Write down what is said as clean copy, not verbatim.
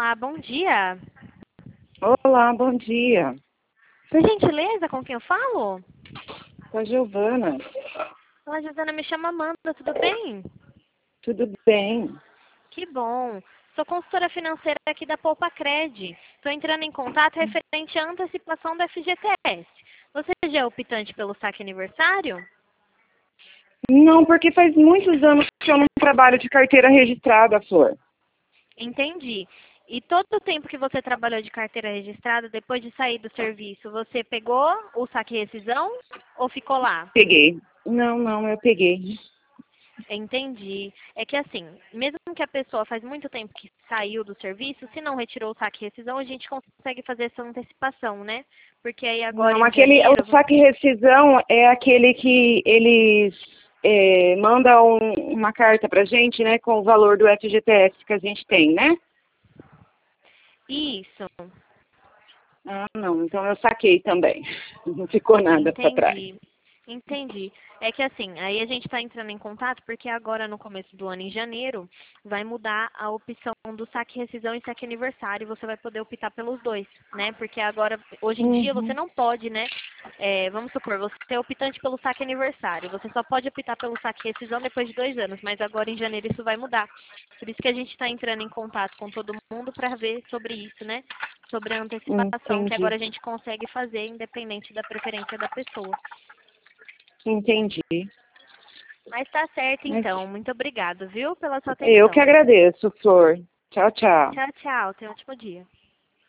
Olá, bom dia. Olá, bom dia. Por gentileza, com quem eu falo? Com a Giovana. Olá, Giovana, me chama Amanda, tudo bem? Tudo bem? Que bom. Sou consultora financeira aqui da Poupa Cred. Estou entrando em contato referente à antecipação do FGTS. Você já é optante pelo saque aniversário? Não, porque faz muitos anos que eu não trabalho de carteira registrada, Flor. Entendi. E todo o tempo que você trabalhou de carteira registrada, depois de sair do serviço, você pegou o saque rescisão ou ficou lá? Peguei. Não, eu peguei. Entendi. É que assim, mesmo que a pessoa faz muito tempo que saiu do serviço, se não retirou o saque rescisão, a gente consegue fazer essa antecipação, né? Porque aí agora Não, em o janeiro. saque rescisão é aquele que eles mandam uma carta pra gente, né, com o valor do FGTS que a gente tem, né? Isso, Ah, não, então eu saquei também. Não ficou nada pra trás. entendi. Entendi. É que assim, aí a gente está entrando em contato porque agora no começo do ano, em janeiro, vai mudar a opção do saque rescisão e saque aniversário. Você vai poder optar pelos dois, né? Porque agora, hoje em dia, você Uhum. não pode, né? Vamos supor, você é optante pelo saque aniversário. Você só pode optar pelo saque rescisão depois de 2 anos, mas agora em janeiro isso vai mudar. Por isso que a gente está entrando em contato com todo mundo para ver sobre isso, né? Sobre a antecipação que Entendi. agora a gente consegue fazer, independente da preferência da pessoa. Entendi. Mas tá certo Mas então. Muito obrigada, viu, pela sua eu que atenção. agradeço, Flor. Tchau, tchau. Tchau, tchau. Tenha um ótimo dia.